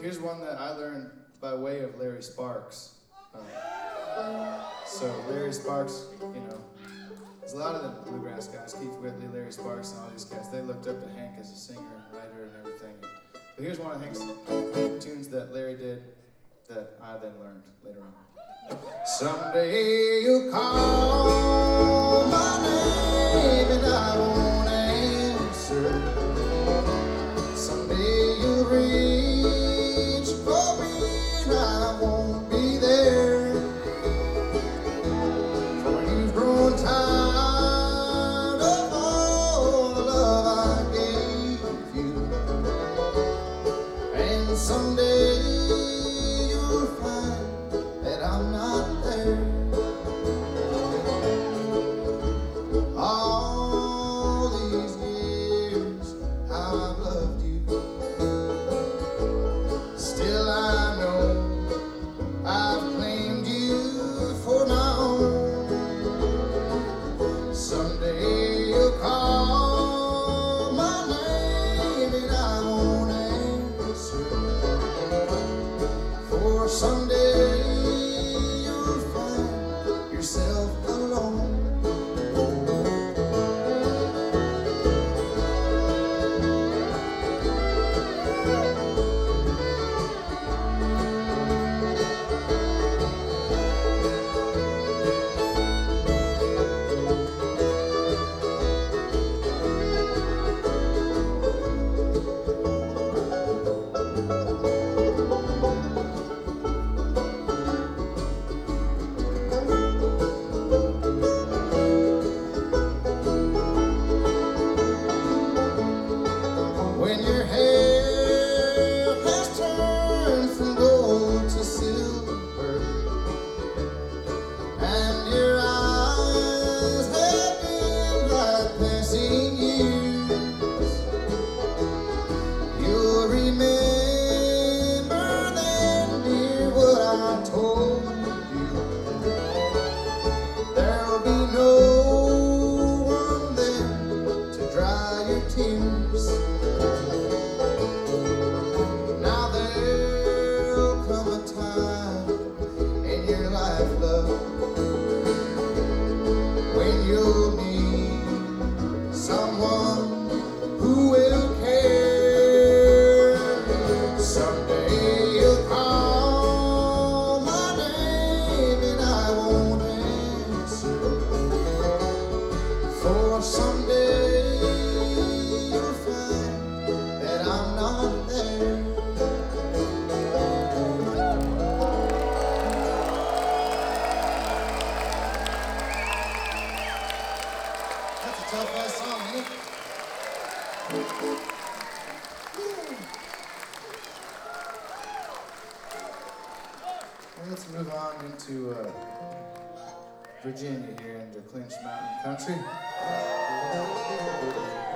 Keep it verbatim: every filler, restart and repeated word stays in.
here's one that I learned by way of Larry Sparks. Um, so Larry Sparks, you know, there's a lot of the bluegrass guys, Keith Whitley, Larry Sparks, and all these guys, they looked up to Hank as a singer and writer and everything. But here's one of Hank's tunes that Larry did that I then learned later on. Someday you'll call my name and I won't answer. Someday you'll reach for me and I won't be there. For you've grown tired of all the love I gave you. And someday you'll find that I'm not there. All these years, how I've loved you. Still I know I've claimed you for my own. Someday you'll call my name and I won't answer. For someday you'll find yourself alone. When your hair has turned from gold to silver and your eyes have been like passing years, you'll remember then, dear, what I told you. There'll be no one there to dry your tears. Now there'll come a time in your life, love, when you'll need someone who will care. Someday you'll call my name and I won't answer. For someday you'll find that I'm not there. That's a tough ass song, isn't it? Well, let's move on into uh, Virginia here into Clinch Mountain Country.